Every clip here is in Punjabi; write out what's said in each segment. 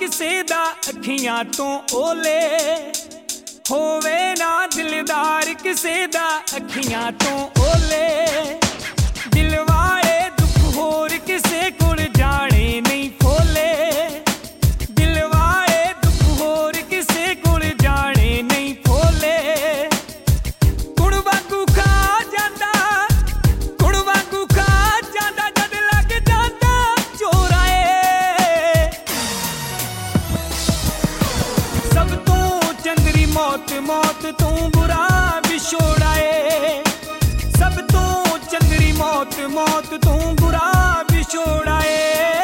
ਕਿਸੇ ਦਾ ਅੱਖੀਆਂ ਤੋਂ ਓਲੇ, ਹੋਵੇ ਨਾ ਦਿਲਦਾਰ ਕਿਸੇ ਦਾ ਅੱਖੀਆਂ ਤੋਂ ਓਲੇ। ਦਿਲ ਵਾਲੇ ਦੁੱਖ ਹੋਰ ਕਿਸੇ ਕੋਲ ਜਾਣੇ ਨਹੀਂ ਫੋਲੇ, ਦਿਲ ਵਾਲੇ ਦੁੱਖ ਹੋਰ ਕਿਸੇ ਕੋਲ ਜਾਣੇ ਨਹੀਂ ਫੋਲੇ। ਗੁਣ ਵਾਂਗੂ ਖਾ ਜਾਂਦਾ, ਗੁਣ ਵਾਂਗੂ ਖਾ ਜਾਂਦਾ ਜਦ ਲੱਗ ਜਾਂਦਾ ਚੋਰਾ ਏ। ਸਭ ਤੋਂ ਚੰਦਰੀ ਮੌਤ, ਮੌਤ ਤੋਂ ਬੁਰਾ ਵਿਛੋੜਾ ਏ। ਸਭ ਤੋਂ ਚੰਦਰੀ ਮੌਤ, ਮੌਤ ਤੋਂ ਬੁਰਾ ਵਿਛੋੜਾ ਏ।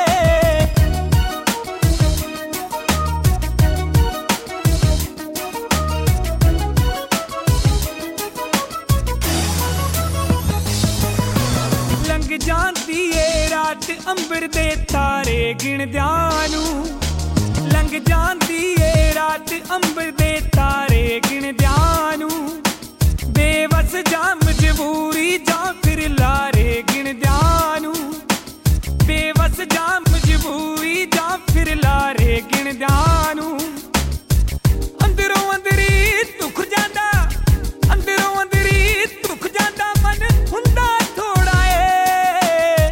ਲੰਘ ਜਾਂਦੀ ਏ ਰਾਤ ਅੰਬਰ ਦੇ ਤਾਰੇ ਗਿਣਦਿਆਂ ਨੂੰ, ਲੰਘ ਜਾਂਦੀ ਏ ਰਾਤ ਅੰਬਰ ਦੇ ਤਾਰੇ ਗਿਣਦਿਆਂ ਨੂੰ। ਬੇਵਸ ਜਾਂ ਮਜਬੂਰੀ ਜਾਂ ਫਿਰ ਲਾਰੇ ਗਿਣਦਿਆਂ ਨੂੰ, ਬੇਵਸ ਜਾਂ ਮਜਬੂਰੀ ਜਾਂ ਫਿਰ ਲਾਰੇ ਗਿਣਦਿਆਂ ਨੂੰ। ਅੰਦਰੋਂ ਅੰਦਰੀ ਦੁੱਖ ਜਾਂਦਾ, ਅੰਦਰੋਂ ਅੰਦਰੀ ਦੁੱਖ ਜਾਂਦਾ ਮਨ ਹੁੰਦਾ ਥੋੜਾ ਏ।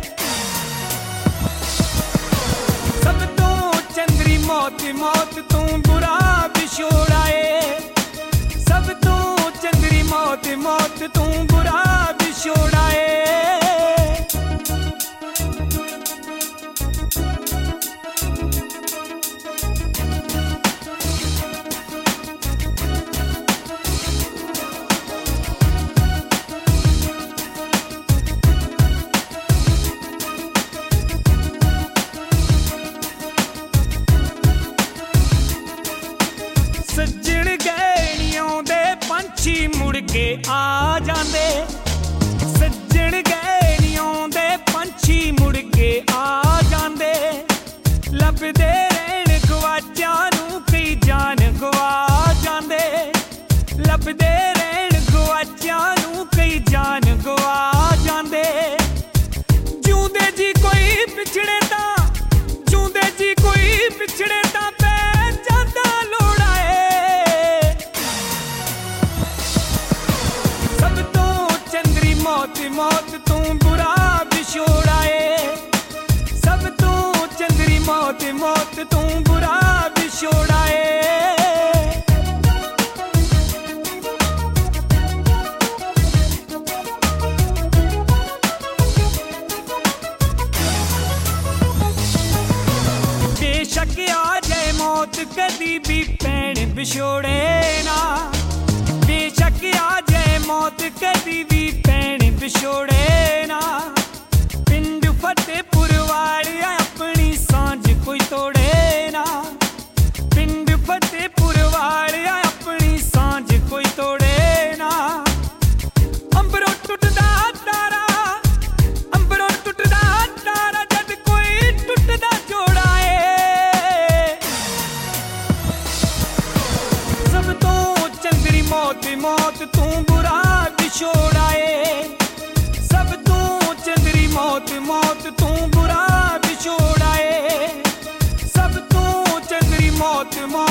ਸਭ ਤੋਂ ਚੰਦਰੀ ਮੌਤ, ਮੌਤ ਤੋਂ ਬੁਰਾ ਵਿਛੋੜਾ ਏ। ਸਭ ਤੋਂ ਚੰਦਰੀ ਮੌਤ, ਮੌਤ ਤੋਂ ਬੁਰਾ ਵਿਛੋੜਾ ਏ। ਸੱਜਣ ਗਏ ਨੀ ਆਉਂਦੇ ਪੰਛੀ ਮੁੜ ਕੇ ਆ ਜਾਂਦੇ, ਸੱਜਣ ਗਏ ਨੀ ਆਉਂਦੇ ਪੰਛੀ ਮੁੜ ਕੇ ਆ ਜਾਂਦੇ। ਲੱਭਦੇ ਰਹਿਣ ਗਵਾਚਿਆਂ ਨੂੰ ਕਈ ਜਾਨ ਗਵਾ ਜਾਂਦੇ, ਲੱਭਦੇ ਰਹਿਣ ਗਵਾਚਿਆਂ ਨੂੰ ਕਈ ਜਾਨ ਗਵਾ ਜਾਂਦੇ। ਜਿਉਂਦੇ ਜੀ ਕੋਈ ਪਿਛੜੇ ਤਾਂ, ਜਿਉਂਦੇ ਜੀ ਕੋਈ ਪਿਛੜੇ ਤਾਂ ਪੈ ਜਾਂਦਾ ਲੋੜਾ ਏ। ਸਭ ਤੋਂ ਚੰਦਰੀ ਮੌਤ, ਮੌਤ ਤੋਂ ਬੁਰਾ ਵਿਛੋੜਾ ਏ। ਸਭ ਤੋਂ ਚੰਦਰੀ ਮੌਤ, ਮੌਤ ਤੋਂ ਬੁਰਾ ਵਿਛੋੜਾ ਏ। ਬੇਸ਼ੱਕ ਆ ਜਾਏ ਮੌਤ ਕਦੀ ਵੀ ਭੈਣ ਵਿਛੋੜੇ ਨਾ, ਬੇਸ਼ੱਕ ਆ ਜਾਏ ਮੌਤ ਕਦੀ ਵੀ ਭੈਣ ਵਿਛੋੜੇ ਨਾ। ਪਿੰਡ ਫਤਿਹਪੁਰ ਵਾਲਿਆ ਆਪਣੀ ਸਾਂਝ ਕੋਈ ਤੋੜੇ ਨਾ, ਪਿੰਡ ਫਤਿਹਪੁਰ ਵਾਲਿਆ ਆਪਣੀ ਸਾਂਝ ਕੋਈ ਤੋੜੇ ਨਾ। ਅੰਬਰੋਂ ਟੁੱਟਦਾ ਤਾਰਾ, ਅੰਬਰੋਂ ਟੁੱਟਦਾ ਤਾਰਾ ਜਦ ਕੋਈ ਟੁੱਟਦਾ ਜੋੜਾ ਏ। ਸਭ ਤੋਂ ਚੰਦਰੀ ਮੌਤ, ਮੌਤ ਤੋਂ ਬੁਰਾ ਵਿਛੋੜਾ ਏ। ਸਭ ਤੋਂ ਚੰਦਰੀ ਮੌਤ, ਮੌਤ ਤੋਂ ਬੁਰਾ ਵਿਛੋੜਾ ਏ। ਸਭ ਤੋਂ ਚੰਦਰੀ ਮੌਤ, ਮੌਤ